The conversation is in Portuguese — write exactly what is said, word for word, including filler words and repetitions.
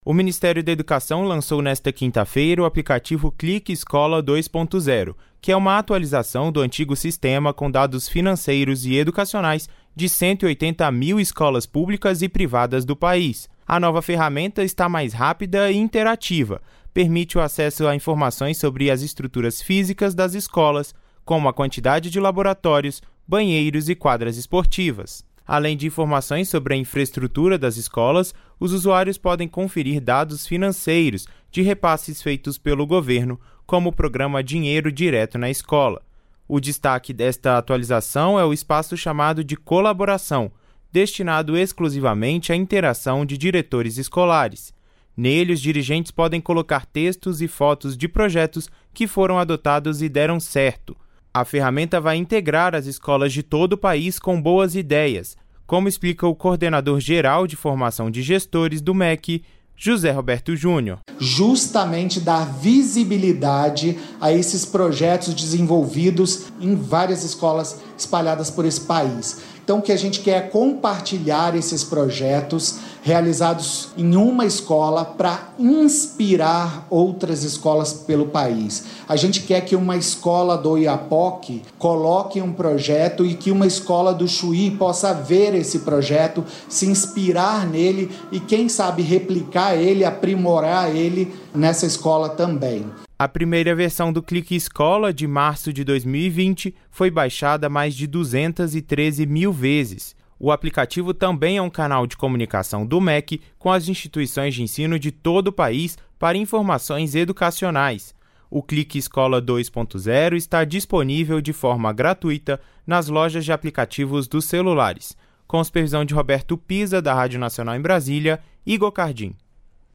O Ministério da Educação lançou nesta quinta-feira o aplicativo Clique Escola dois ponto zero, que é uma atualização do antigo sistema com dados financeiros e educacionais de cento e oitenta mil escolas públicas e privadas do país. A nova ferramenta está mais rápida e interativa, permite o acesso a informações sobre as estruturas físicas das escolas, como a quantidade de laboratórios, banheiros e quadras esportivas. Além de informações sobre a infraestrutura das escolas, os usuários podem conferir dados financeiros de repasses feitos pelo governo, como o programa Dinheiro Direto na Escola. O destaque desta atualização é o espaço chamado de colaboração, destinado exclusivamente à interação de diretores escolares. Nele, os dirigentes podem colocar textos e fotos de projetos que foram adotados e deram certo. A ferramenta vai integrar as escolas de todo o país com boas ideias, como explica o coordenador geral de formação de gestores do M E C, José Roberto Júnior. Justamente dar visibilidade a esses projetos desenvolvidos em várias escolas espalhadas por esse país. Então, o que a gente quer é compartilhar esses projetos realizados em uma escola para inspirar outras escolas pelo país. A gente quer que uma escola do Oiapoque coloque um projeto e que uma escola do Chuí possa ver esse projeto, se inspirar nele e, quem sabe, replicar ele, aprimorar ele nessa escola também. A primeira versão do Clique Escola, de março de dois mil e vinte, foi baixada mais de duzentas e treze mil vezes. O aplicativo também é um canal de comunicação do M E C com as instituições de ensino de todo o país para informações educacionais. O Clique Escola dois ponto zero está disponível de forma gratuita nas lojas de aplicativos dos celulares. Com supervisão de Roberto Pisa, da Rádio Nacional em Brasília, Igor Cardim.